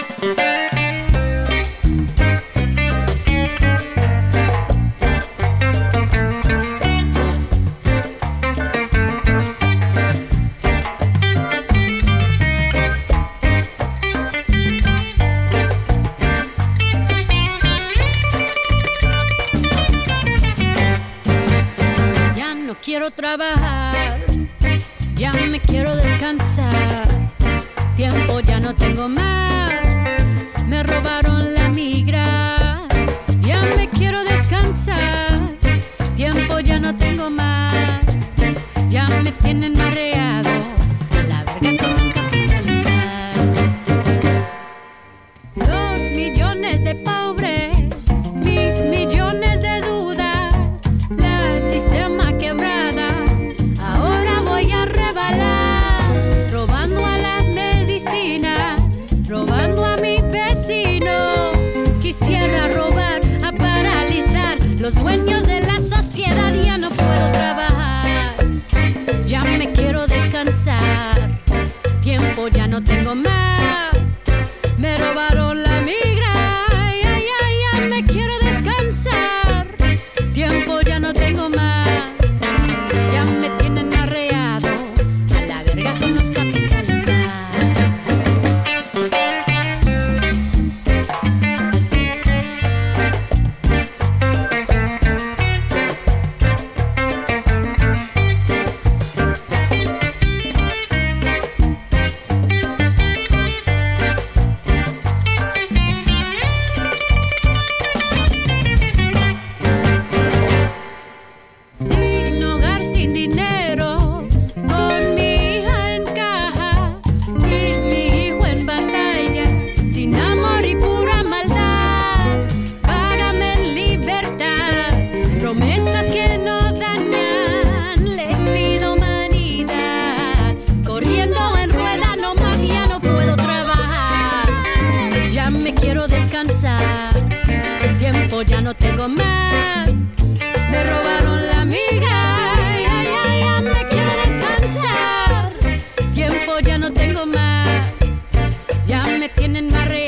Quiero trabajar, ya me quiero descansar. Tiempo ya no tengo más, me robaron la migra. Ya me quiero descansar, tiempo ya no tengo más. Ya me tienen mareado, a la verga con los capitalistas. 2 millones de pobres, mis millones de dudas. La sistema quebrada, ahora voy a rebalar. Robando a la medicina, robando a mi vecino. Quisiera robar, a paralizar los dueños de la sociedad. Ya no puedo trabajar, ya me quiero descansar. Tiempo ya no tengo más, me robaron la migra. Ya me quiero descansar. Tiempo ya no tengo más, ya me tienen arreado, a la verga con los capitalistas. Sin hogar, sin dinero, con mi hija en caja y mi hijo en batalla, sin amor y pura maldad. Págame en libertad, promesas que no dañan. Les pido humanidad, corriendo en rueda nomás. Ya no puedo trabajar, ya me quiero descansar. Tiempo ya no tengo más, me robaron la migra. Ya me quiero descansar. Tiempo ya no tengo más, ya me tienen más